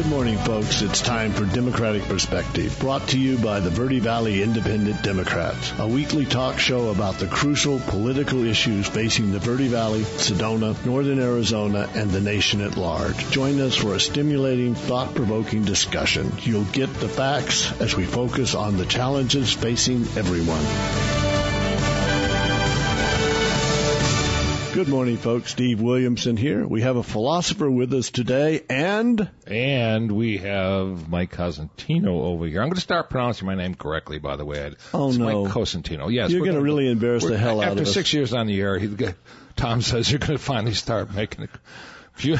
Good morning, folks. It's time for Democratic Perspective, brought to you by the Verde Valley Independent Democrats, a weekly talk show about the crucial political issues facing the Verde Valley, Sedona, Northern Arizona, and the nation at large. Join us for a stimulating, thought-provoking discussion. You'll get the facts as we focus on the challenges facing everyone. Good morning, folks. Steve Williamson here. We have a philosopher with us today, and we have Mike Cosentino over here. I'm going to start pronouncing my name correctly, by the way. It's no. Mike Cosentino. Yes, you're going to really embarrass the hell out of us. After 6 years on the air, Tom says you're going to finally start making it. We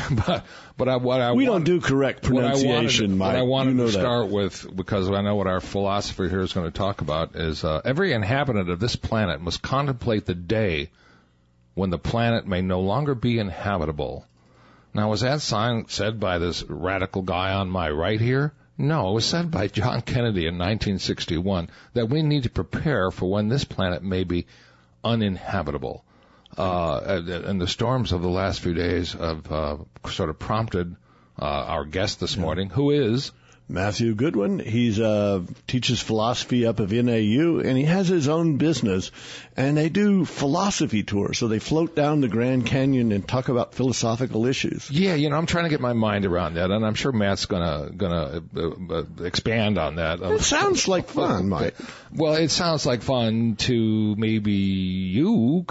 don't do correct pronunciation, Mike. What I wanted to start with, because I know what our philosopher here is going to talk about, is every inhabitant of this planet must contemplate the day when the planet may no longer be inhabitable. Now, was that said by this radical guy on my right here? No, it was said by John Kennedy in 1961 that we need to prepare for when this planet may be uninhabitable. And the storms of the last few days have sort of prompted our guest this morning, who is Matthew Goodwin. He's teaches philosophy up of NAU, and he has his own business, and they do philosophy tours. So they float down the Grand Canyon and talk about philosophical issues. Yeah, I'm trying to get my mind around that, and I'm sure Matt's gonna expand on that. It sounds like fun, Mike. Well, it sounds like fun to maybe you,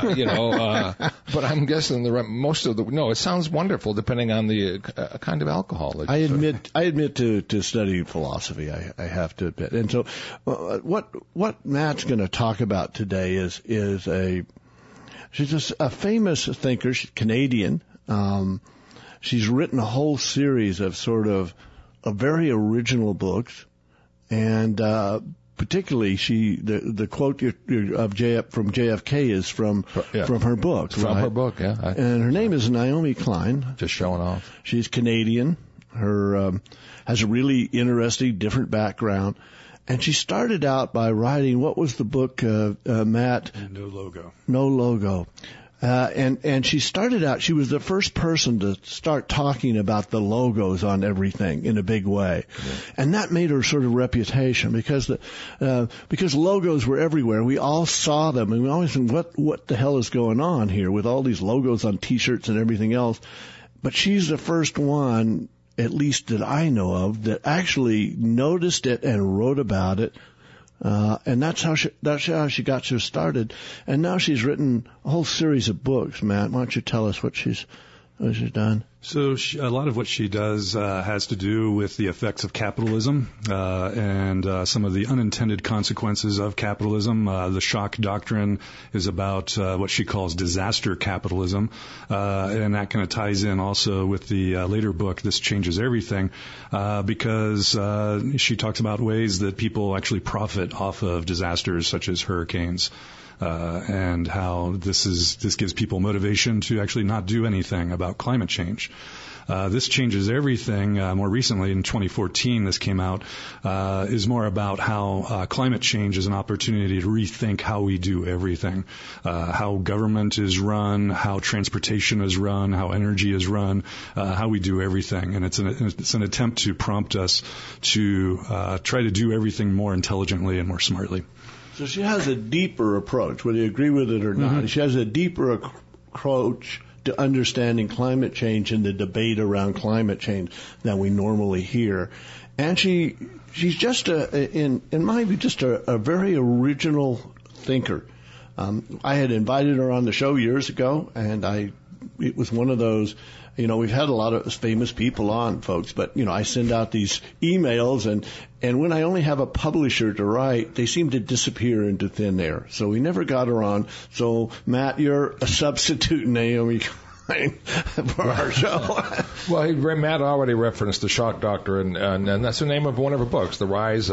but I'm guessing it sounds wonderful depending on the kind of alcohol that I admit to study philosophy, I have to admit. And so what Matt's going to talk about today is she's just a famous thinker. She's Canadian. She's written a whole series of sort of very original books, and particularly the quote from JFK is from her book. From her book, yeah. And her name is Naomi Klein. Just showing off. She's Canadian. Her has a really interesting, different background. And she started out by writing, what was the book, Matt? No Logo. No Logo. And she started out, she was the first person to start talking about the logos on everything in a big way. Yeah. And that made her sort of reputation because logos were everywhere. We all saw them, and we always said, what the hell is going on here with all these logos on T-shirts and everything else? But she's the first one, at least that I know of, that actually noticed it and wrote about it. And that's how she got so started. And now she's written a whole series of books. Matt, why don't you tell us what she's done? So a lot of what she does has to do with the effects of capitalism and some of the unintended consequences of capitalism. The shock doctrine is about what she calls disaster capitalism, and that kind of ties in also with the later book, This Changes Everything, because she talks about ways that people actually profit off of disasters such as hurricanes. And how this gives people motivation to actually not do anything about climate change. This Changes Everything, more recently in 2014, this came out, is more about how climate change is an opportunity to rethink how we do everything, how government is run, how transportation is run, how energy is run, how we do everything. And it's an attempt to prompt us to try to do everything more intelligently and more smartly. So she has a deeper approach, whether you agree with it or not. Mm-hmm. She has a deeper approach to understanding climate change and the debate around climate change than we normally hear. And she's just in my view, just a very original thinker. I had invited her on the show years ago, and it was one of those, we've had a lot of famous people on, folks, but, I send out these emails, and when I only have a publisher to write, they seem to disappear into thin air. So we never got her on. So, Matt, you're a substitute Naomi for our show. Well, Matt already referenced the shock doctrine, and that's the name of one of her books, The Rise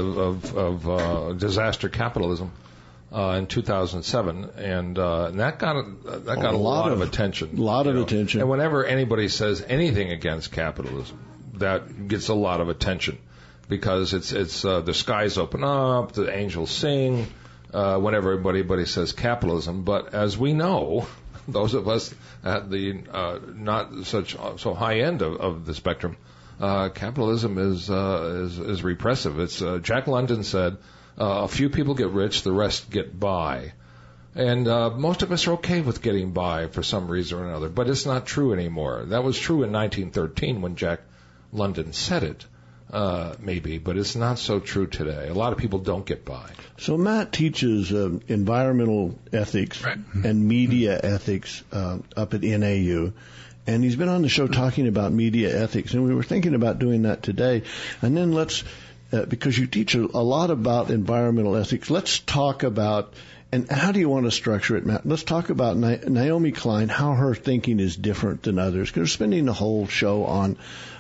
of Disaster Capitalism. In 2007, and that got a lot of attention. A lot of attention. And whenever anybody says anything against capitalism, that gets a lot of attention because it's the skies open up, the angels sing. Whenever anybody says capitalism, but as we know, those of us at the not so high end of the spectrum, capitalism is repressive. It's Jack London said, a few people get rich, the rest get by. And most of us are okay with getting by for some reason or another, but it's not true anymore. That was true in 1913 when Jack London said it, maybe, but it's not so true today. A lot of people don't get by. So Matt teaches environmental ethics and media ethics up at NAU. And he's been on the show talking about media ethics, and we were thinking about doing that today. And then because you teach a lot about environmental ethics, let's talk about, and how do you want to structure it, Matt? Let's talk about Naomi Klein, how her thinking is different than others. Because we're spending the whole show on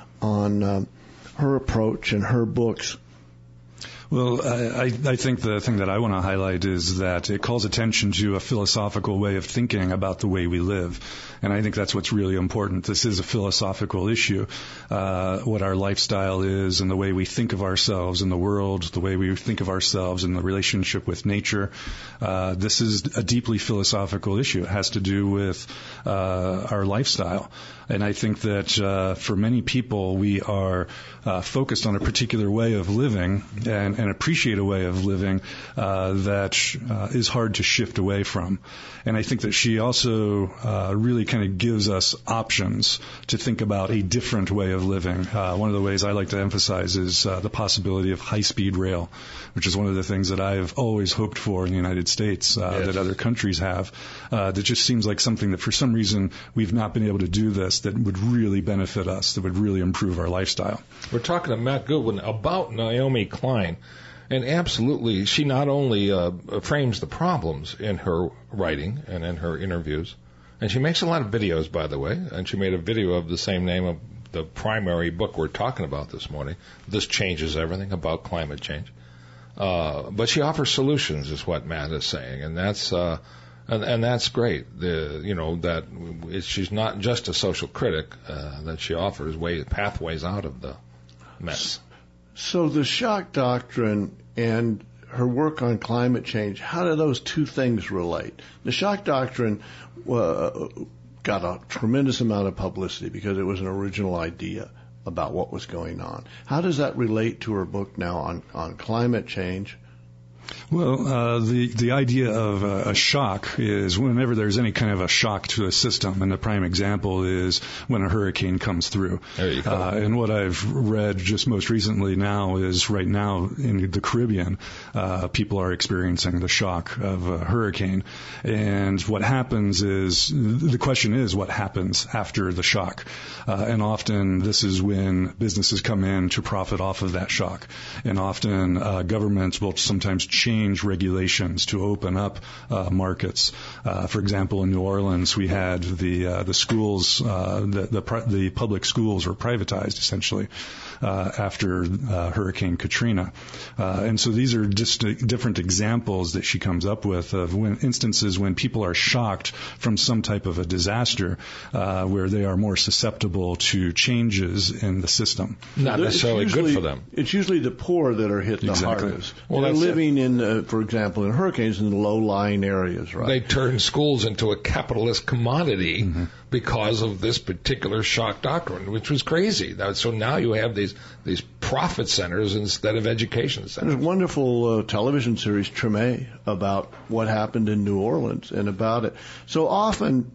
her approach and her books. Well, I think the thing that I want to highlight is that it calls attention to a philosophical way of thinking about the way we live. And I think that's what's really important. This is a philosophical issue, what our lifestyle is and the way we think of ourselves in the world, the way we think of ourselves in the relationship with nature. This is a deeply philosophical issue. It has to do with our lifestyle. And I think that for many people, we are focused on a particular way of living and appreciate a way of living that is hard to shift away from. And I think that she also really kind of gives us options to think about a different way of living. One of the ways I like to emphasize is the possibility of high-speed rail, which is one of the things that I've always hoped for in the United States that other countries have. That just seems like something that for some reason we've not been able to do this, that would really benefit us, that would really improve our lifestyle. We're talking to Matt Goodwin about Naomi Klein. And absolutely, she not only frames the problems in her writing and in her interviews, and she makes a lot of videos, by the way, and she made a video of the same name of the primary book we're talking about this morning, This Changes Everything, about climate change. But she offers solutions, is what Matt is saying, and that's and that's great. She's not just a social critic, that she offers pathways out of the mess. So the shock doctrine and her work on climate change, how do those two things relate? The shock doctrine got a tremendous amount of publicity because it was an original idea about what was going on. How does that relate to her book now on climate change? Well, the idea of a shock is whenever there's any kind of a shock to a system, and the prime example is when a hurricane comes through. There you go. And what I've read just most recently now is right now in the Caribbean, people are experiencing the shock of a hurricane. And what happens is, the question is what happens after the shock. And often this is when businesses come in to profit off of that shock. And often governments will sometimes change regulations to open up markets. For example, in New Orleans, we had the schools, the public schools were privatized essentially after Hurricane Katrina. And so these are just different examples that she comes up with of instances when people are shocked from some type of a disaster where they are more susceptible to changes in the system. Not necessarily good for them. It's usually the poor that are hit the hardest. Well, they're living in, for example, in hurricanes in low-lying areas, right? They turn schools into a capitalist commodity because of this particular shock doctrine, which was crazy. So now you have these profit centers instead of education centers. There's a wonderful television series, Treme, about what happened in New Orleans and about it. So often,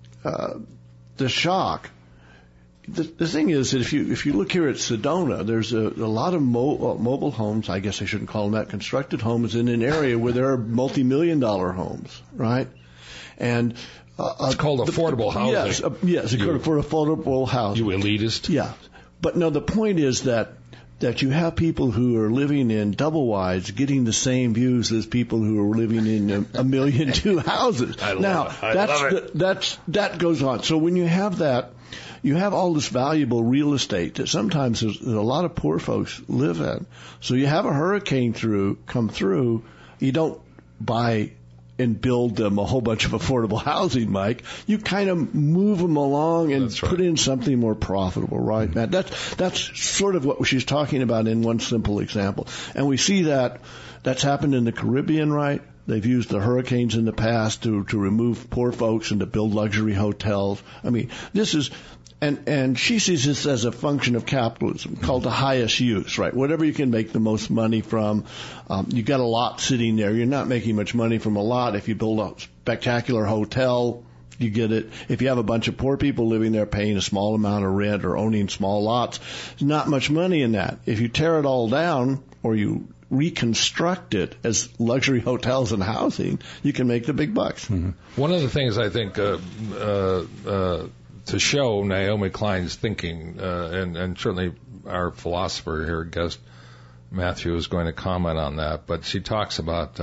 the shock. The thing is that if you look here at Sedona, there's a lot of mobile homes. I guess I shouldn't call them that. Constructed homes in an area where there are multi-million-dollar homes, right? And it's called affordable housing. Yes, for affordable housing. You elitist. Yeah, but no. The point is that you have people who are living in double wides getting the same views as people who are living in a million two houses. I love it. That goes on. So when you have that, you have all this valuable real estate that sometimes there's a lot of poor folks live in. So you have a hurricane come through, you don't buy and build them a whole bunch of affordable housing, Mike. You kind of move them along and put in something more profitable, right, Matt? That's sort of what she's talking about in one simple example. And we see that's happened in the Caribbean, right? They've used the hurricanes in the past to remove poor folks and to build luxury hotels. I mean, this is And she sees this as a function of capitalism called the highest use, right? Whatever you can make the most money from. You got a lot sitting there. You're not making much money from a lot. If you build a spectacular hotel, you get it. If you have a bunch of poor people living there paying a small amount of rent or owning small lots, there's not much money in that. If you tear it all down or you reconstruct it as luxury hotels and housing, you can make the big bucks. Mm-hmm. One of the things I think to show Naomi Klein's thinking, and certainly our philosopher here, guest Matthew, is going to comment on that, but she talks about,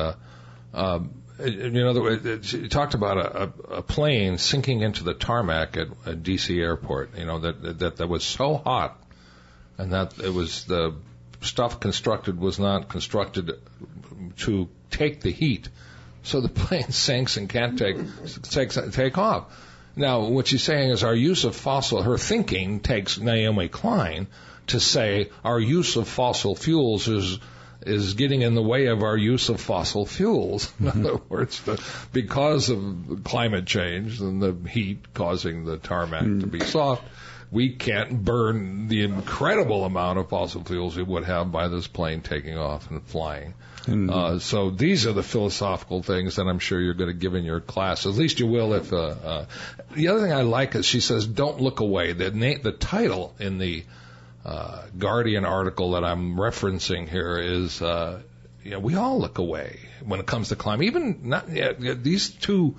she talked about a plane sinking into the tarmac at D.C. airport, that was so hot, and that it was the stuff constructed was not constructed to take the heat, so the plane sinks and can't take off. Now, what she's saying is our use of her thinking takes Naomi Klein to say our use of fossil fuels is getting in the way of our use of fossil fuels. In other words, because of climate change and the heat causing the tarmac to be soft, we can't burn the incredible amount of fossil fuels we would have by this plane taking off and flying. So these are the philosophical things that I'm sure you're going to give in your class. At least you will if... the other thing I like is she says, don't look away. The title in the Guardian article that I'm referencing here is, we all look away when it comes to climate. Even these two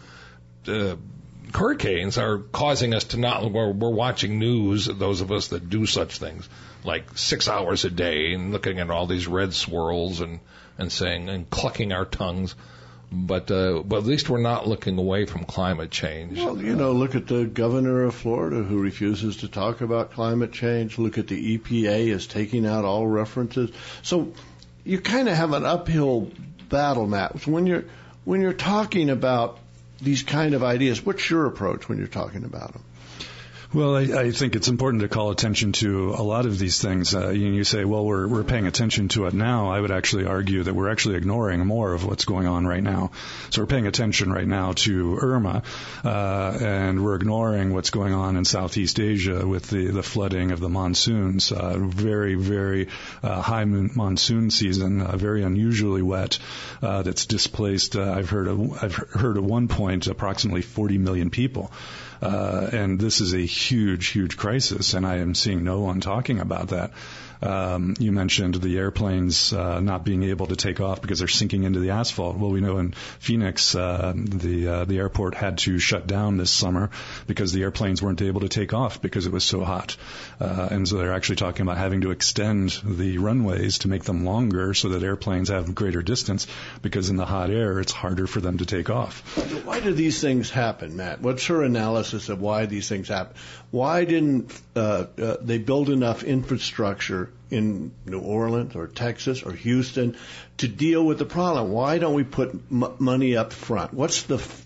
hurricanes are causing us to not... We're watching news, those of us that do such things, like 6 hours a day and looking at all these red swirls and saying and clucking our tongues, but at least we're not looking away from climate change. Well, look at the governor of Florida who refuses to talk about climate change. Look at the EPA is taking out all references. So you kind of have an uphill battle, Matt. So when you're talking about these kind of ideas, what's your approach when you're talking about them? Well, I think it's important to call attention to a lot of these things. You say, well, we're paying attention to it now. I would actually argue that we're actually ignoring more of what's going on right now. So we're paying attention right now to Irma, and we're ignoring what's going on in Southeast Asia with the flooding of the monsoons. Very, very high monsoon season, very unusually wet. That's displaced. I've heard at one point approximately 40 million people. And this is a huge, huge crisis, and I am seeing no one talking about that. You mentioned the airplanes not being able to take off because they're sinking into the asphalt. Well, we know in Phoenix, the airport had to shut down this summer because the airplanes weren't able to take off because it was so hot. And so they're actually talking about having to extend the runways to make them longer so that airplanes have greater distance, because in the hot air, it's harder for them to take off. Why do these things happen, Matt? What's her analysis of why these things happen? Why didn't they build enough infrastructure in New Orleans or Texas or Houston to deal with the problem? Why don't we put money up front? What's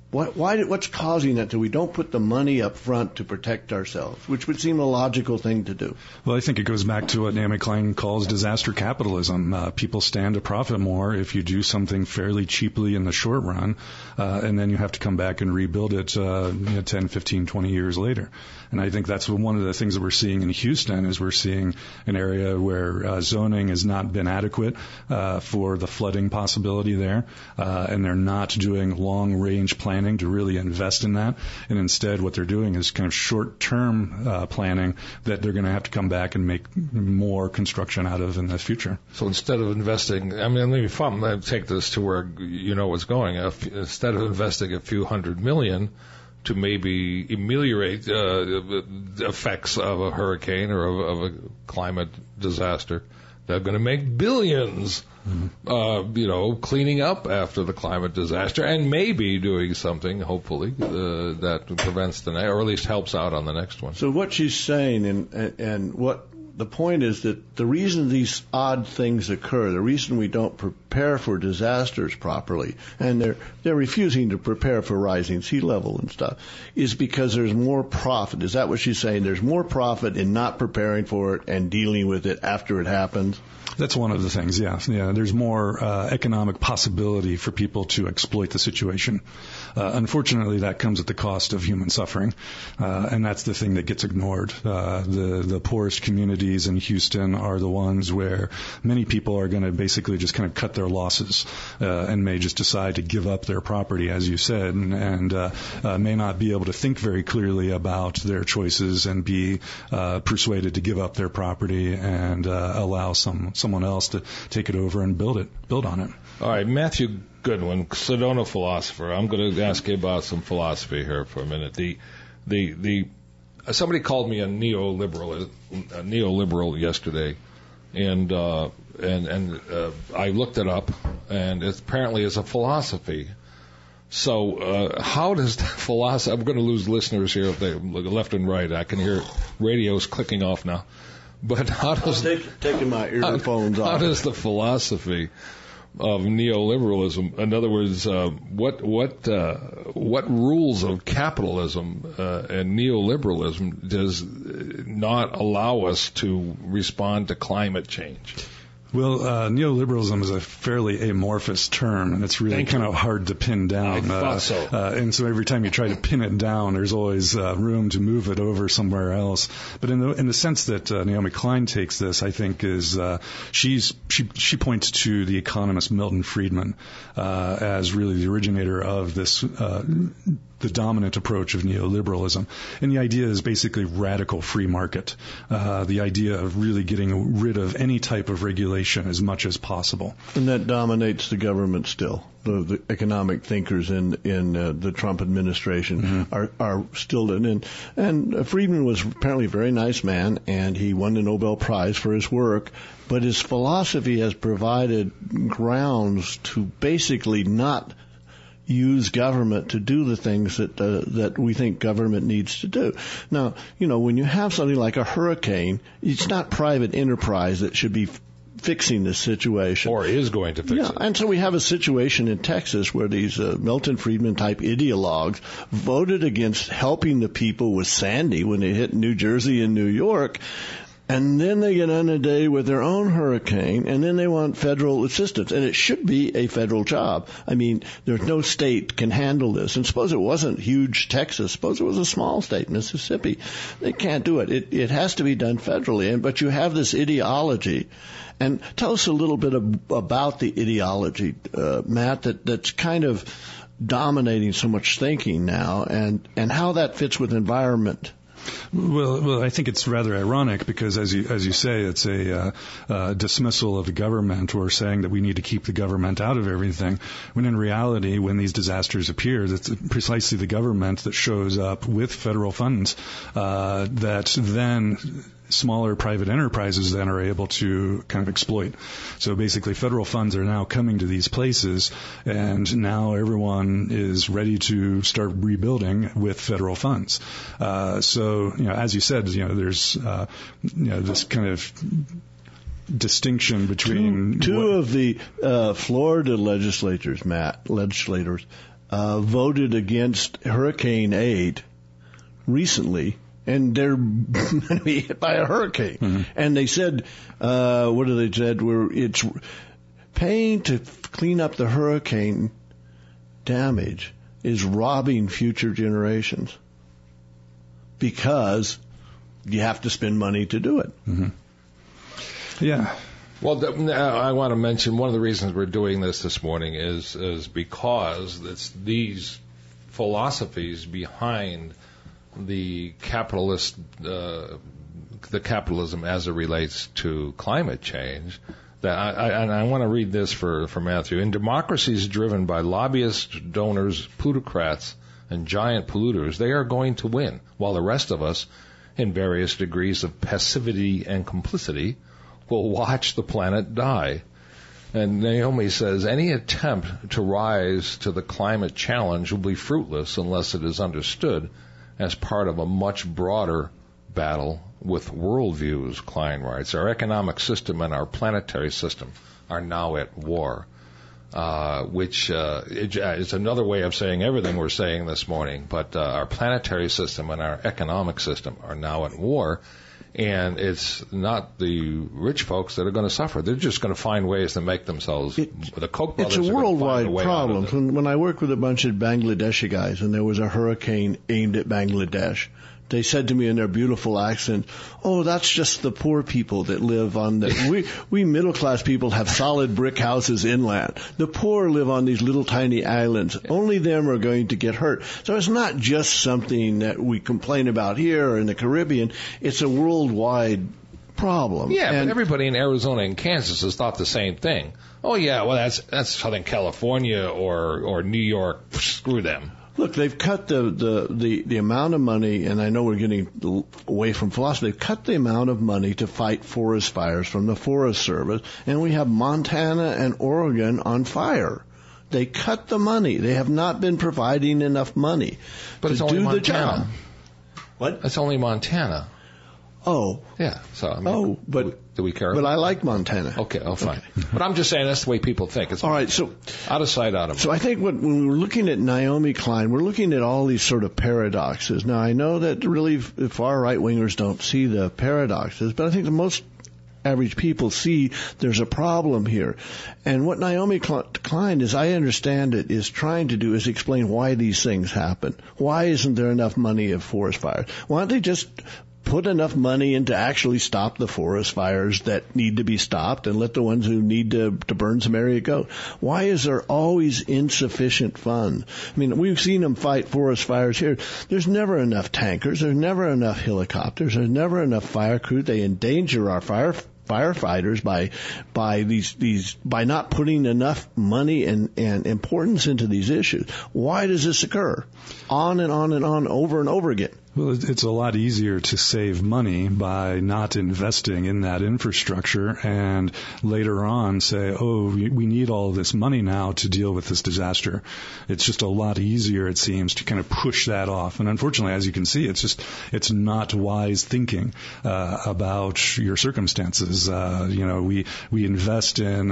causing that? We don't put the money up front to protect ourselves, which would seem a logical thing to do. Well, I think it goes back to what Naomi Klein calls disaster capitalism. People stand to profit more if you do something fairly cheaply in the short run, and then you have to come back and rebuild it 10, 15, 20 years later. And I think that's one of the things that we're seeing in Houston is we're seeing an area where zoning has not been adequate for the flooding possibility there, and they're not doing long-range planning to really invest in that. And instead what they're doing is kind of short-term planning that they're going to have to come back and make more construction out of in the future. So instead of investing, let me take this to where you know what's going. Instead of investing a few $100 million to maybe ameliorate the effects of a hurricane or of a climate disaster, they're going to make billions, cleaning up after the climate disaster and maybe doing something, hopefully, that prevents or at least helps out on the next one. So what she's saying and what the point is that the reason these odd things occur, the reason we don't prepare for disasters properly, and they're refusing to prepare for rising sea level and stuff, is because there's more profit. Is that what she's saying? There's more profit in not preparing for it and dealing with it after it happens? That's one of the things, yeah. There's more economic possibility for people to exploit the situation. Unfortunately, that comes at the cost of human suffering, and that's the thing that gets ignored. The poorest communities in Houston are the ones where many people are going to basically just kind of cut their losses and may just decide to give up their property, as you said, and may not be able to think very clearly about their choices and be persuaded to give up their property and allow someone else to take it over and build on it. All right, Matthew Goodwin, Sedona philosopher. I'm going to ask you about some philosophy here for a minute. Somebody called me a neoliberal yesterday, and I looked it up, and it apparently is a philosophy. So how does that philosophy? I'm going to lose listeners here if they look left and right. I can hear radios clicking off now. But how does taking my earphones off? How does the philosophy of neoliberalism, in other words, what rules of capitalism and neoliberalism does not allow us to respond to climate change? Well, neoliberalism is a fairly amorphous term, and it's really kind of hard to pin down. I thought so. And so every time you try to pin it down, there's always room to move it over somewhere else. But in the sense that Naomi Klein takes this, I think is she points to the economist Milton Friedman as really the originator of this. The dominant approach of neoliberalism. And the idea is basically radical free market. The idea of really getting rid of any type of regulation as much as possible. And that dominates the government still. The economic thinkers in the Trump administration are still in. And Friedman was apparently a very nice man, and he won the Nobel Prize for his work. But his philosophy has provided grounds to basically not use government to do the things that we think government needs to do. Now, when you have something like a hurricane, it's not private enterprise that should be fixing this situation. Or is going to fix it. And so we have a situation in Texas where these Milton Friedman type ideologues voted against helping the people with Sandy when they hit New Jersey and New York. And then they get inundated with their own hurricane, and then they want federal assistance. And it should be a federal job. I mean, there's no state can handle this. And suppose it wasn't huge Texas. Suppose it was a small state, Mississippi. They can't do it. It has to be done federally. But you have this ideology. And tell us a little bit about the ideology, Matt, that's kind of dominating so much thinking now, and how that fits with environment. Well, I think it's rather ironic because, as you say, it's a dismissal of the government or saying that we need to keep the government out of everything. When in reality, when these disasters appear, it's precisely the government that shows up with federal funds that then smaller private enterprises then are able to kind of exploit. So basically federal funds are now coming to these places, and now everyone is ready to start rebuilding with federal funds. So, as you said, there's, this kind of distinction between two of the Florida legislators voted against hurricane aid recently, and they're going to be hit by a hurricane. Mm-hmm. And they said, what did they said? It's paying to clean up the hurricane damage is robbing future generations because you have to spend money to do it. Mm-hmm. Yeah. Well, I want to mention one of the reasons we're doing this morning is because it's these philosophies behind the capitalism as it relates to climate change. That I want to read this for Matthew. In democracies driven by lobbyists, donors, plutocrats, and giant polluters, they are going to win, while the rest of us, in various degrees of passivity and complicity, will watch the planet die. And Naomi says, any attempt to rise to the climate challenge will be fruitless unless it is understood as part of a much broader battle with worldviews, Klein writes. Our economic system and our planetary system are now at war, which is another way of saying everything we're saying this morning. But our planetary system and our economic system are now at war. And it's not the rich folks that are going to suffer. They're just going to find ways to make themselves. The Koch brothers. It's a worldwide problem. Out of when I worked with a bunch of Bangladeshi guys, and there was a hurricane aimed at Bangladesh, they said to me in their beautiful accent, "Oh, that's just the poor people that live on the. we middle class people have solid brick houses inland. The poor live on these little tiny islands. Only them are going to get hurt. So it's not just something that we complain about here or in the Caribbean. It's a worldwide problem." Yeah, but everybody in Arizona and Kansas has thought the same thing. Oh yeah, well that's Southern California or New York. Screw them. Look, they've cut the amount of money, and I know we're getting away from philosophy. They've cut the amount of money to fight forest fires from the Forest Service, and we have Montana and Oregon on fire. They cut the money. They have not been providing enough money but to it's only do Montana. the job. What? It's only Montana. Oh. Yeah. So I mean, do we care? But I like Montana. Okay. Oh, fine. Okay. But I'm just saying that's the way people think. It's all right. So out of sight, out of mind. So I think when we're looking at Naomi Klein, we're looking at all these sort of paradoxes. Now I know that really far right wingers don't see the paradoxes, but I think the most average people see there's a problem here. And what Naomi Klein, as I understand it, is trying to do is explain why these things happen. Why isn't there enough money of forest fires? Why don't they just put enough money in to actually stop the forest fires that need to be stopped and let the ones who need to burn some area go? Why is there always insufficient funds? I mean, we've seen them fight forest fires here. There's never enough tankers. There's never enough helicopters. There's never enough fire crew. They endanger our firefighters by not putting enough money and importance into these issues. Why does this occur? On and on and on, over and over again. Well, it's a lot easier to save money by not investing in that infrastructure and later on say, oh, we need all this money now to deal with this disaster. It's just a lot easier, it seems, to kind of push that off. And unfortunately, as you can see, it's not wise thinking about your circumstances. We invest in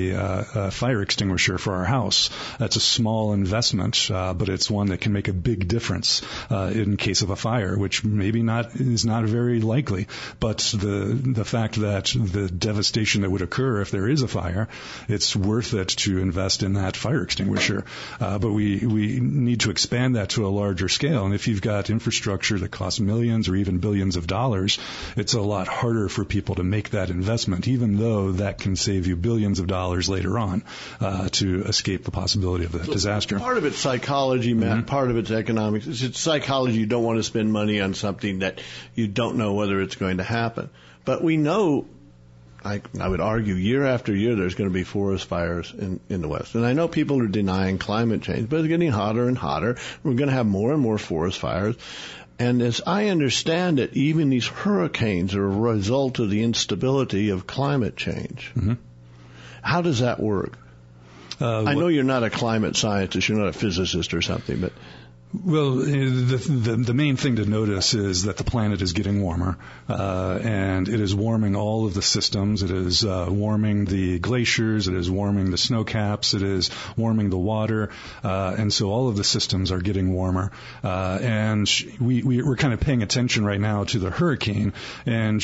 a fire extinguisher for our house. That's a small investment, but it's one that can make a big difference in case of a fire, which maybe is not very likely. But the fact that the devastation that would occur if there is a fire, it's worth it to invest in that fire extinguisher. But we need to expand that to a larger scale. And if you've got infrastructure that costs millions or even billions of dollars, it's a lot harder for people to make that investment, even though that can save you billions of dollars later on to escape the possibility of a disaster. Part of it's psychology, Matt. Part of it's economics. It's psychology. You don't want to spend money on something that you don't know whether it's going to happen. But we know, I would argue, year after year there's going to be forest fires in the West. And I know people are denying climate change, but it's getting hotter and hotter. We're going to have more and more forest fires. And as I understand it, even these hurricanes are a result of the instability of climate change. Mm-hmm. How does that work? I know you're not a climate scientist, you're not a physicist or something, but... Well, the main thing to notice is that the planet is getting warmer, and it is warming all of the systems. It is warming the glaciers. It is warming the snow caps. It is warming the water, and so all of the systems are getting warmer. And we're kind of paying attention right now to the hurricane, and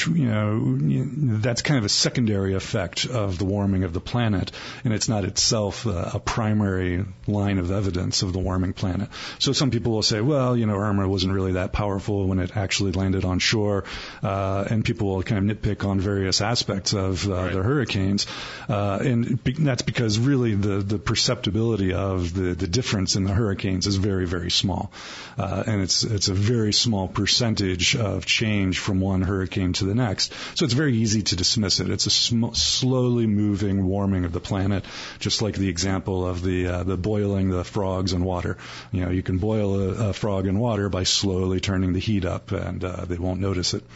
that's kind of a secondary effect of the warming of the planet, and it's not itself a primary line of evidence of the warming planet. So some people will say, well, Irma wasn't really that powerful when it actually landed on shore, and people will kind of nitpick on various aspects of the hurricanes, and that's because really the perceptibility of the difference in the hurricanes is very, very small, and it's a very small percentage of change from one hurricane to the next. So it's very easy to dismiss it. It's a slowly moving warming of the planet, just like the example of the boiling the frogs in water. You can boil a frog in water by slowly turning the heat up, and they won't notice it.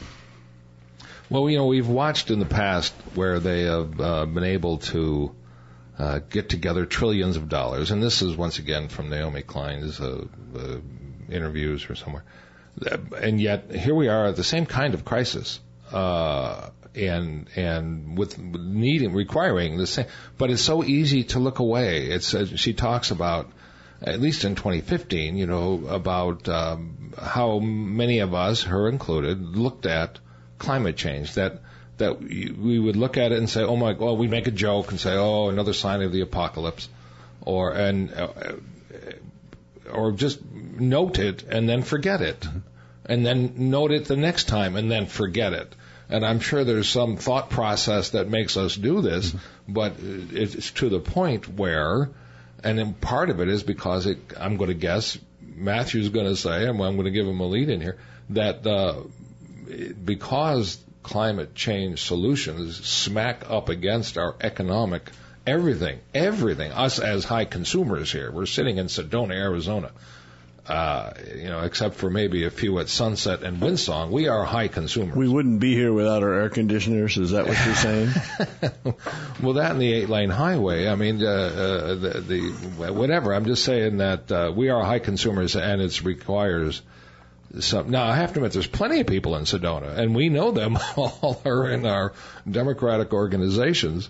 Well, we've watched in the past where they have been able to get together trillions of dollars, and this is once again from Naomi Klein's interviews or somewhere, And yet here we are at the same kind of crisis, and with requiring the same. But it's so easy to look away. She talks about, at least in 2015, about how many of us, her included, looked at climate change. That we would look at it and say, oh my God, we make a joke and say, oh, another sign of the apocalypse, or just note it and then forget it, and then note it the next time and then forget it. And I'm sure there's some thought process that makes us do this, but it's to the point where, and then part of it is because I'm going to guess, Matthew's going to say, and I'm going to give him a lead in here, that because climate change solutions smack up against our economic everything, us as high consumers here. We're sitting in Sedona, Arizona. Except for maybe a few at Sunset and Windsong, we are high consumers. We wouldn't be here without our air conditioners. Is that what you're saying? Well, that and the 8-lane highway. I mean, whatever. I'm just saying that we are high consumers, and it requires some. Now, I have to admit, there's plenty of people in Sedona, and we know them all are in our Democratic organizations.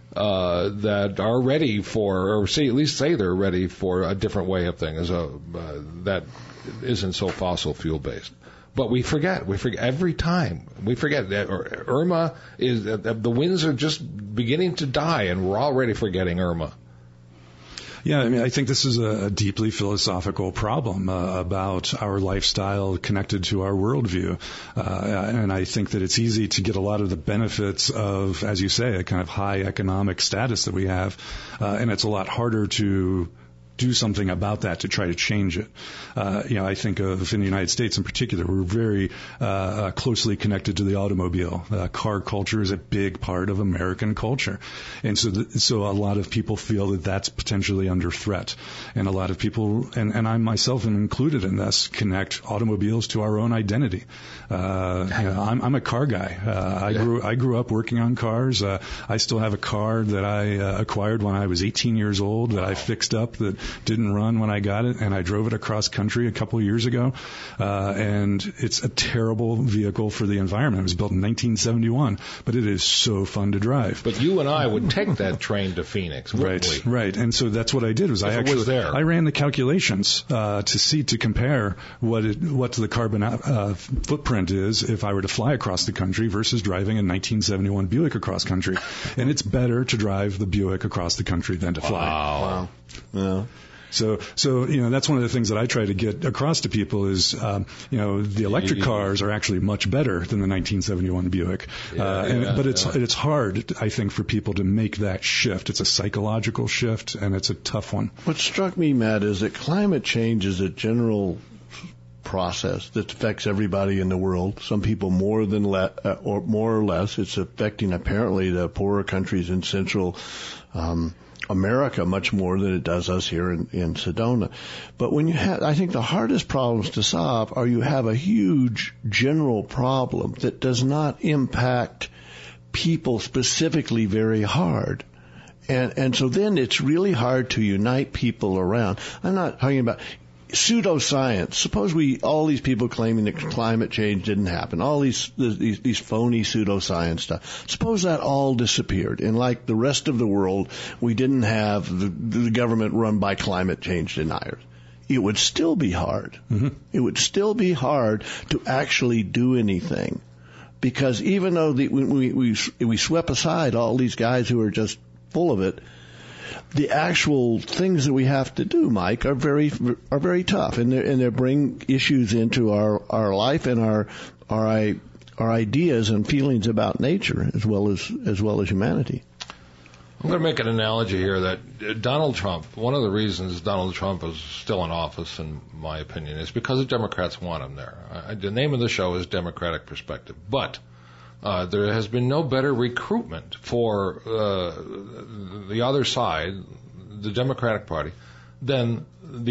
That are ready for, or at least say they're ready for a different way of things that isn't so fossil fuel based. But we forget every time. We forget that Irma is, the winds are just beginning to die, and we're already forgetting Irma. Yeah, I mean, I think this is a deeply philosophical problem about our lifestyle connected to our worldview. And I think that it's easy to get a lot of the benefits of, as you say, a kind of high economic status that we have. And it's a lot harder to do something about that, to try to change it. I think of, in the United States in particular, we're very closely connected to the automobile. Car culture is a big part of American culture. And so a lot of people feel that that's potentially under threat. And a lot of people, and I myself am included in this, connect automobiles to our own identity. I'm a car guy. I grew up working on cars. I still have a car that I acquired when I was 18 years old that I fixed up that didn't run when I got it, and I drove it across country a couple of years ago. And it's a terrible vehicle for the environment. It was built in 1971, but it is so fun to drive. But you and I would take that train to Phoenix, wouldn't we? Right. And so that's what I did. I ran the calculations to compare what the carbon footprint is if I were to fly across the country versus driving a 1971 Buick across country. And it's better to drive the Buick across the country than to fly. Wow. Yeah. So that's one of the things that I try to get across to people is the electric cars are actually much better than the 1971 Buick. But it's hard, I think, for people to make that shift. It's a psychological shift, and it's a tough one. What struck me, Matt, is that climate change is a general process that affects everybody in the world. Some people more or less. It's affecting apparently the poorer countries in Central America much more than it does us here in Sedona. But when I think the hardest problems to solve are you have a huge general problem that does not impact people specifically very hard. And so then it's really hard to unite people around. I'm not talking about pseudoscience. Suppose all these people claiming that climate change didn't happen, all these phony pseudoscience stuff. Suppose that all disappeared, and like the rest of the world, we didn't have the government run by climate change deniers. It would still be hard. Mm-hmm. It would still be hard to actually do anything, because even though we swept aside all these guys who are just full of it, the actual things that we have to do, Mike, are very tough, and they bring issues into our life and our ideas and feelings about nature as well as humanity. I'm going to make an analogy here that Donald Trump, one of the reasons Donald Trump is still in office, in my opinion, is because the Democrats want him there. The name of the show is Democratic Perspective, but there has been no better recruitment for the other side, the Democratic Party, than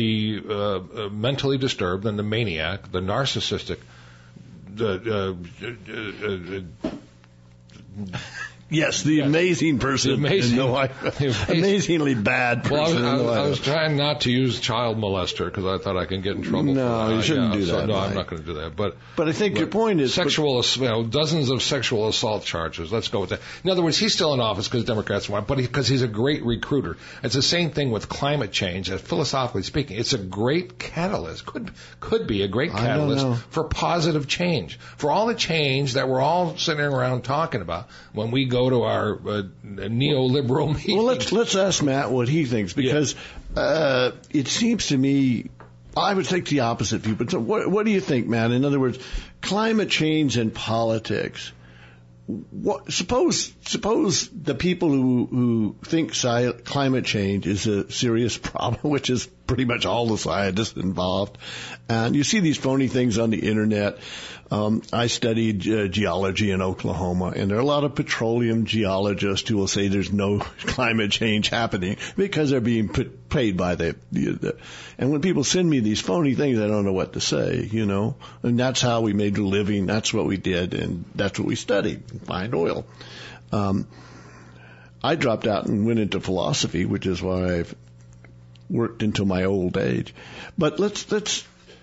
the mentally disturbed, than the maniac, the narcissistic Yes, the amazing person. Amazingly bad person. Well, I was trying not to use child molester because I thought I can get in trouble. No, you shouldn't do that. No, I'm not going to do that. But I think your point is dozens of sexual assault charges. Let's go with that. In other words, he's still in office because Democrats want, but because he's a great recruiter. It's the same thing with climate change. Philosophically speaking, it's a great catalyst. Could be a great catalyst for positive change, for all the change that we're all sitting around talking about when we go to our neoliberal meeting. Well, let's ask Matt what he thinks, because it seems to me I would take the opposite view. But so what do you think, Matt? In other words, climate change and politics. Suppose the people who think climate change is a serious problem, which is pretty much all the scientists involved, and you see these phony things on the internet. I studied geology in Oklahoma, and there are a lot of petroleum geologists who will say there's no climate change happening because they're being paid by the and when people send me these phony things, I don't know what to say, and that's how we made a living. That's what we did, and that's what we studied, find oil. I dropped out and went into philosophy, which is why I've worked into my old age. But let's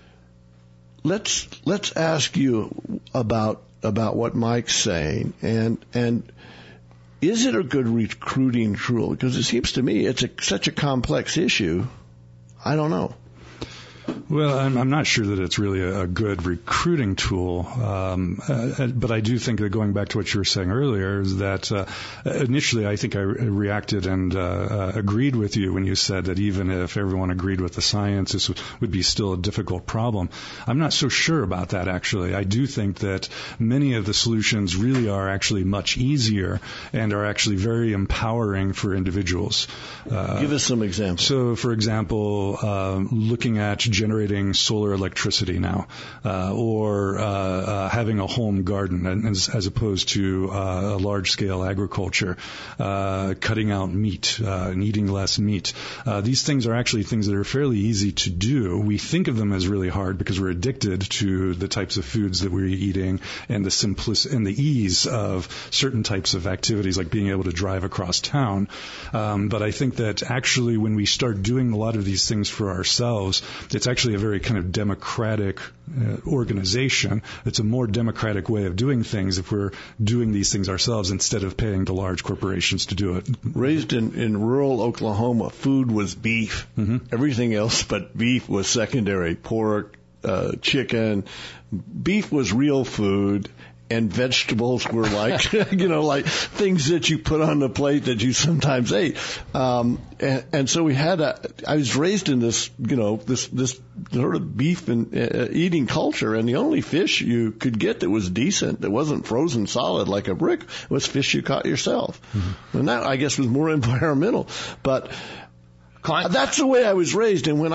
ask you about what Mike's saying, and is it a good recruiting tool? Because it seems to me it's such a complex issue. I don't know. Well, I'm not sure that it's really a good recruiting tool, but I do think that going back to what you were saying earlier is that initially I think I reacted and agreed with you when you said that even if everyone agreed with the science, this would be still a difficult problem. I'm not so sure about that, actually. I do think that many of the solutions really are actually much easier and are actually very empowering for individuals. Give us some examples. So, for example, looking at generating solar electricity now, or having a home garden as opposed to a large-scale agriculture, cutting out meat and eating less meat. These things are actually things that are fairly easy to do. We think of them as really hard because we're addicted to the types of foods that we're eating and the simplicity and the ease of certain types of activities like being able to drive across town. But I think that actually when we start doing a lot of these things for ourselves, it's actually a very kind of democratic organization. It's a more democratic way of doing things if we're doing these things ourselves instead of paying to large corporations to do it. Raised in rural Oklahoma, food was beef. Mm-hmm. Everything else but beef was secondary. Pork, chicken. Beef was real food. And vegetables were like, like things that you put on the plate that you sometimes ate. And so I was raised in this, this sort of beef and eating culture. And the only fish you could get that was decent, that wasn't frozen solid like a brick, was fish you caught yourself. Mm-hmm. And that, I guess, was more environmental. But that's the way I was raised, and when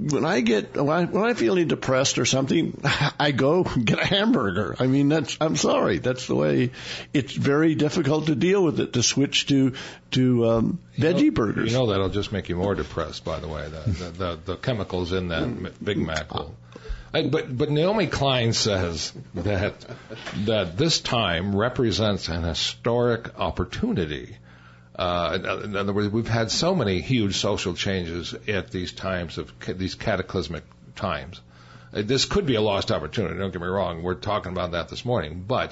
I feeling depressed or something, I go get a hamburger. I mean, I'm sorry, that's the way. It's very difficult to deal with it, to switch to veggie burgers. That'll just make you more depressed. By the way, the chemicals in that Big Mac will. But Naomi Klein says that this time represents an historic opportunity. In other words, we've had so many huge social changes at these times these cataclysmic times. This could be a lost opportunity. Don't get me wrong. We're talking about that this morning. But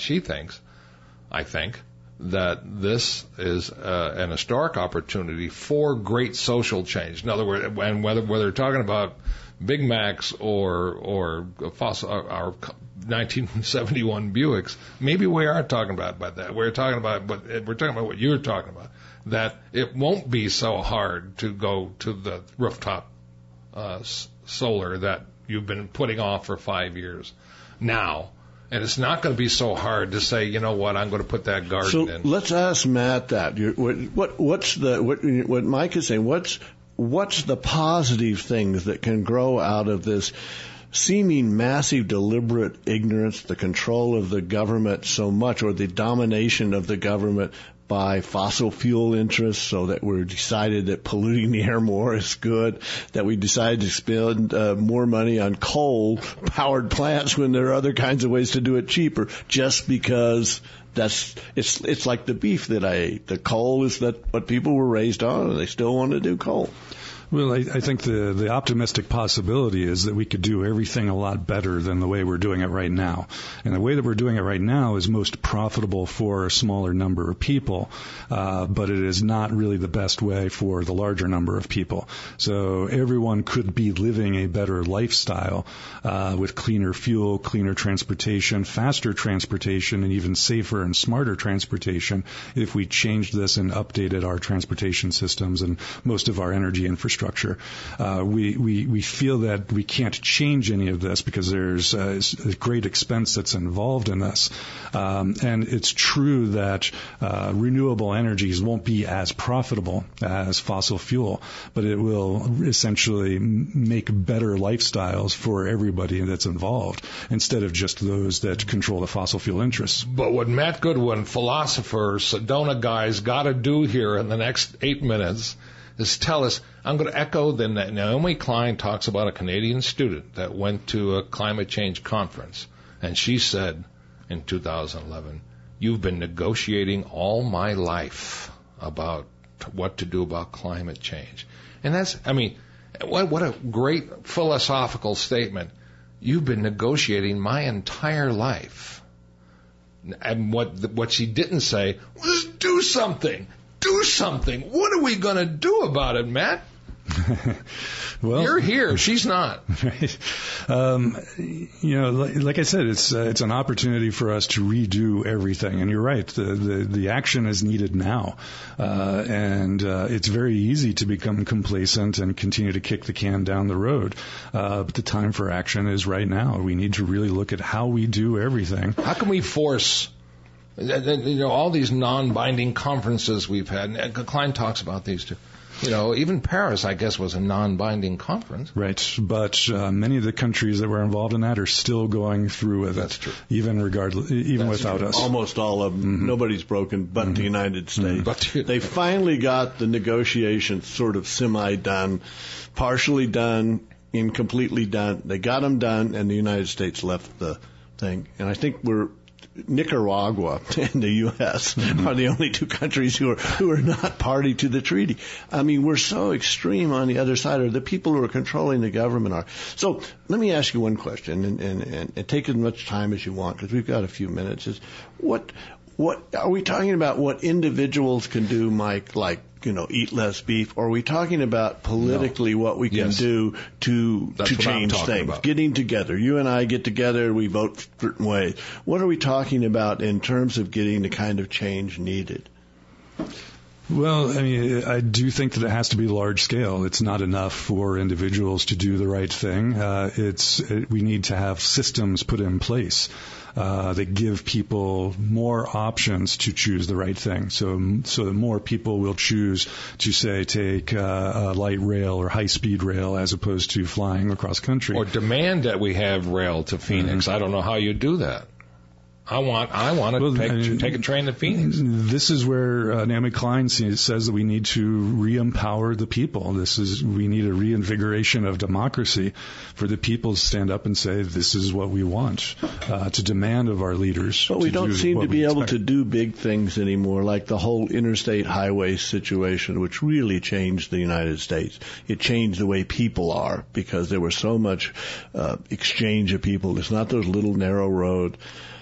I think, that this is an historic opportunity for great social change. In other words, and whether they're talking about Big Macs or our 1971 Buicks, maybe we are talking about that. We're talking about what you're talking about. That it won't be so hard to go to the rooftop solar that you've been putting off for 5 years now. And it's not going to be so hard to say, you know what, I'm going to put that garden in. So let's ask Matt that. What Mike is saying, what's the positive things that can grow out of this seeming massive deliberate ignorance, the control of the government so much, or the domination of the government by fossil fuel interests, so that we're decided that polluting the air more is good, that we decided to spend more money on coal-powered plants when there are other kinds of ways to do it cheaper, just because it's like the beef that I ate. The coal is what people were raised on, and they still want to do coal. Well, I think the optimistic possibility is that we could do everything a lot better than the way we're doing it right now. And the way that we're doing it right now is most profitable for a smaller number of people, but it is not really the best way for the larger number of people. So everyone could be living a better lifestyle with cleaner fuel, cleaner transportation, faster transportation, and even safer and smarter transportation if we changed this and updated our transportation systems and most of our energy infrastructure. We feel that we can't change any of this because there's a great expense that's involved in this. And it's true that renewable energies won't be as profitable as fossil fuel, but it will essentially make better lifestyles for everybody that's involved instead of just those that control the fossil fuel interests. But what Matt Goodwin, philosopher, Sedona guys, got to do here in the next 8 minutes is tell us, I'm going to echo that Naomi Klein talks about a Canadian student that went to a climate change conference, and she said in 2011, you've been negotiating all my life about what to do about climate change. And that's, I mean, what a great philosophical statement. You've been negotiating my entire life. And what she didn't say was do something. Do something. What are we going to do about it, Matt? Well, you're here. She's not. Right. Like I said, it's an opportunity for us to redo everything. And you're right. The action is needed now. And it's very easy to become complacent and continue to kick the can down the road. But the time for action is right now. We need to really look at how we do everything. How can we force all these non-binding conferences we've had? And Klein talks about these too. Even Paris, I guess, was a non-binding conference. Right, but many of the countries that were involved in that are still going through with That's it, true. even without us. Almost all of them. Mm-hmm. Nobody's broken but the United States. Mm-hmm. They finally got the negotiations sort of semi-done, partially done, incompletely done. They got them done, and the United States left the thing. And I think Nicaragua and the U.S. are the only two countries who are not party to the treaty. I mean, we're so extreme on the other side, or the people who are controlling the government are. So let me ask you one question, and take as much time as you want, because we've got a few minutes. Is what are we talking about? What individuals can do, Mike? Like, eat less beef? Or are we talking about politically what we can do to change things? About. Getting together. You and I get together, we vote certain ways. What are we talking about in terms of getting the kind of change needed? Well, I mean, I do think that it has to be large scale. It's not enough for individuals to do the right thing. We need to have systems put in place that give people more options to choose the right thing. So that more people will choose to, say, take a light rail or high-speed rail as opposed to flying across country. Or demand that we have rail to Phoenix. I don't know how you do that. I want to take a train to Phoenix. This is where Naomi Klein says that we need to re-empower the people. We need a reinvigoration of democracy for the people to stand up and say, this is what we want, to demand of our leaders. But we don't seem to be able to do big things anymore, like the whole interstate highway situation, which really changed the United States. It changed the way people are, because there was so much exchange of people. It's not those little narrow roads.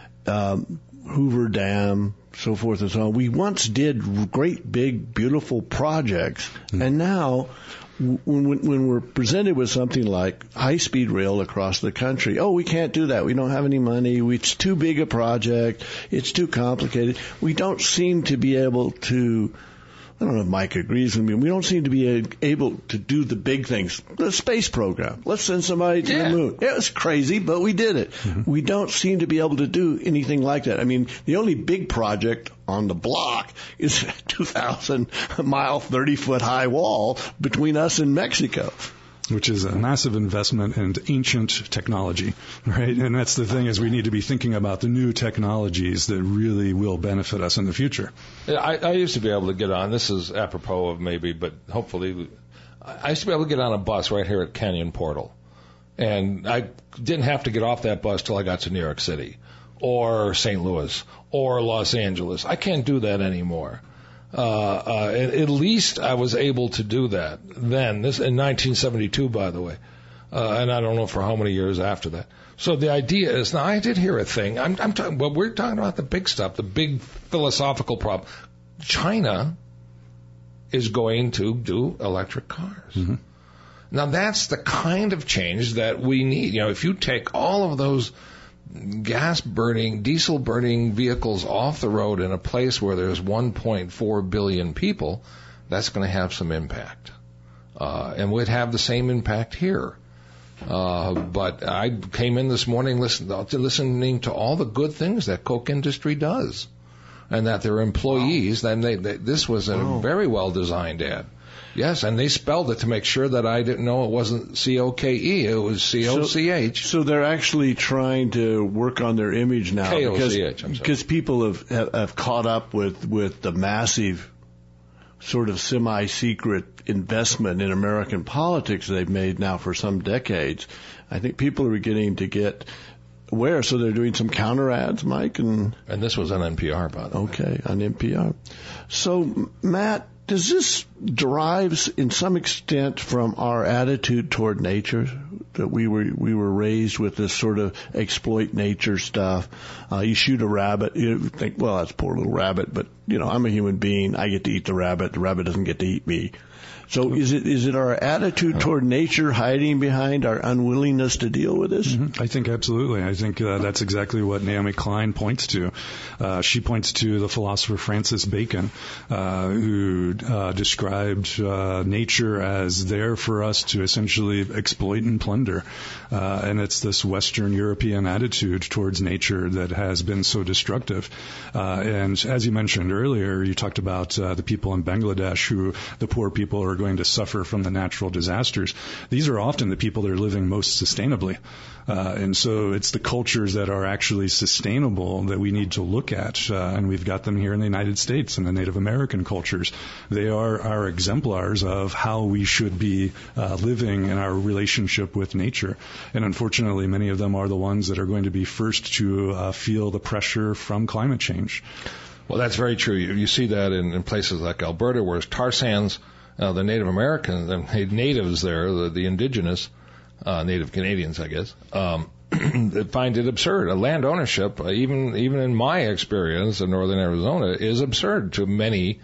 Hoover Dam, so forth and so on. We once did great, big, beautiful projects, and now when we're presented with something like high-speed rail across the country, we can't do that. We don't have any money. It's too big a project. It's too complicated. We don't seem to be able to. I don't know if Mike agrees with me. We don't seem to be able to do the big things. The space program. Let's send somebody to the moon. It was crazy, but we did it. Mm-hmm. We don't seem to be able to do anything like that. I mean, the only big project on the block is a 2,000-mile, 30-foot high wall between us and Mexico. which is a massive investment in ancient technology, right? And that's the thing, is we need to be thinking about the new technologies that really will benefit us in the future. I used to be able to get on, this is apropos of maybe, but hopefully, I used to be able to get on a bus right here at Canyon Portal. And I didn't have to get off that bus till I got to New York City or St. Louis or Los Angeles. I can't do that anymore. At least I was able to do that then. This in 1972, by the way, and I don't know for how many years after that. So the idea is, now I did hear a thing. I'm talking. Well, we're talking about the big stuff, the big philosophical problem. China is going to do electric cars. Mm-hmm. Now that's the kind of change that we need. You know, if you take all of those gas-burning, diesel-burning vehicles off the road in a place where there's 1.4 billion people, that's going to have some impact. And we'd have the same impact here. But I came in this morning listening to all the good things that Koch Industry does, and that their employees, this was a very well-designed ad. Yes, and they spelled it to make sure that I didn't know it wasn't C-O-K-E, it was C-O-C-H. So they're actually trying to work on their image now. K-O-C-H, because people have caught up with the massive sort of semi-secret investment in American politics they've made now for some decades. I think people are beginning to get aware, so they're doing some counter ads, Mike. And this was on NPR, by the way. Okay, on NPR. So, Matt, does this derive in some extent from our attitude toward nature, that we were raised with this sort of exploit nature stuff? You shoot a rabbit, you think, well, that's a poor little rabbit, but I'm a human being. I get to eat the rabbit doesn't get to eat me. So is it our attitude toward nature hiding behind our unwillingness to deal with this? Mm-hmm. I think absolutely. I think that's exactly what Naomi Klein points to. She points to the philosopher Francis Bacon, who described nature as there for us to essentially exploit and plunder. And it's this Western European attitude towards nature that has been so destructive. And as you mentioned earlier, you talked about the people in Bangladesh who the poor people are going to suffer from the natural disasters. These are often the people that are living most sustainably. And so it's the cultures that are actually sustainable that we need to look at. And we've got them here in the United States and the Native American cultures. They are our exemplars of how we should be living in our relationship with nature. And unfortunately, many of them are the ones that are going to be first to feel the pressure from climate change. Well, that's very true. You see that in places like Alberta, where tar sands, the Native Americans, the natives there, the indigenous, Native Canadians, I guess, find it absurd. Land ownership, even in my experience in northern Arizona, is absurd to many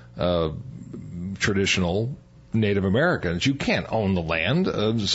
traditional Native Americans. You can't own the land,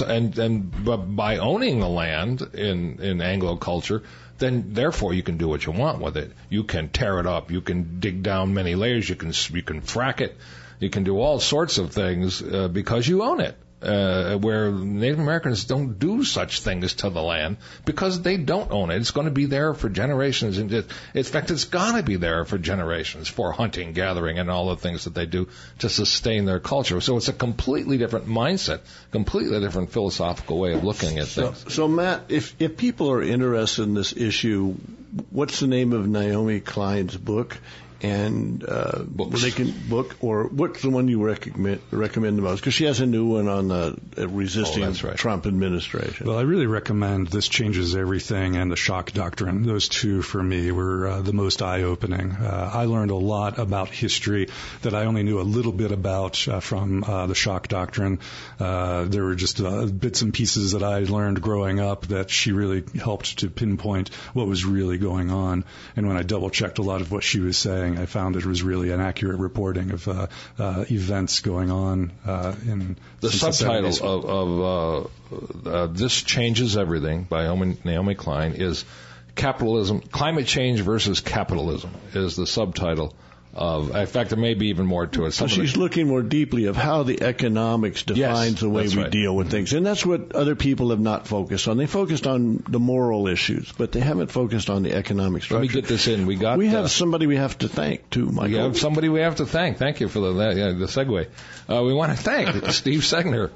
but by owning the land in Anglo culture, then therefore you can do what you want with it. You can tear it up. You can dig down many layers. You can frack it. You can do all sorts of things because you own it. Where Native Americans don't do such things to the land because they don't own it. It's going to be there for generations. In fact, it's got to be there for generations for hunting, gathering, and all the things that they do to sustain their culture. So it's a completely different mindset, completely different philosophical way of looking at things. So Matt, if people are interested in this issue, what's the name of Naomi Klein's book? And they can book, or what's the one you recommend the most? Because she has a new one on the resisting Trump administration. Well, I really recommend This Changes Everything and The Shock Doctrine. Those two, for me, were the most eye-opening. I learned a lot about history that I only knew a little bit about from The Shock Doctrine. There were just bits and pieces that I learned growing up that she really helped to pinpoint what was really going on. And when I double-checked a lot of what she was saying, I found it was really an accurate reporting of events going on in the subtitle of This Changes Everything by Naomi Klein is Climate Change versus Capitalism is the subtitle of. In fact, there may be even more to it. So she's looking more deeply of how the economics defines the way we deal with things. And that's what other people have not focused on. They focused on the moral issues, but they haven't focused on the economic structure. Let me get this in. We have somebody we have to thank, too, Michael. We have somebody we have to thank. Thank you for the segue. We want to thank Steve Segner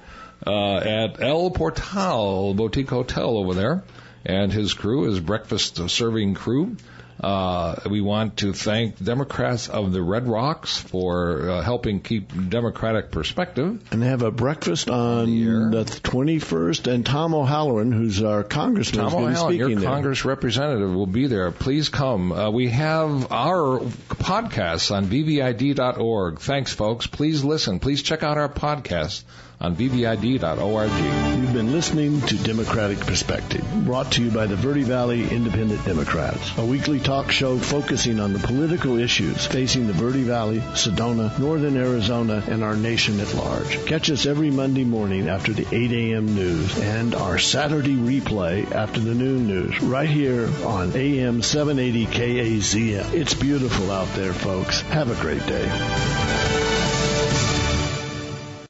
at El Portal Boutique Hotel over there. And his crew, his breakfast serving crew. We want to thank Democrats of the Red Rocks for helping keep democratic perspective. And they have a breakfast on the 21st, and Tom O'Halloran, who's our congressman, is going to be speaking there. Your Congress representative will be there. Please come. We have our podcasts on vvid.org. Thanks, folks. Please listen. Please check out our podcast on vvid.org. You've been listening to Democratic Perspective, brought to you by the Verde Valley Independent Democrats, a weekly talk show focusing on the political issues facing the Verde Valley, Sedona, Northern Arizona, and our nation at large. Catch us every Monday morning after the 8 a.m. news and our Saturday replay after the noon news, right here on AM 780 KAZM. It's beautiful out there, folks. Have a great day.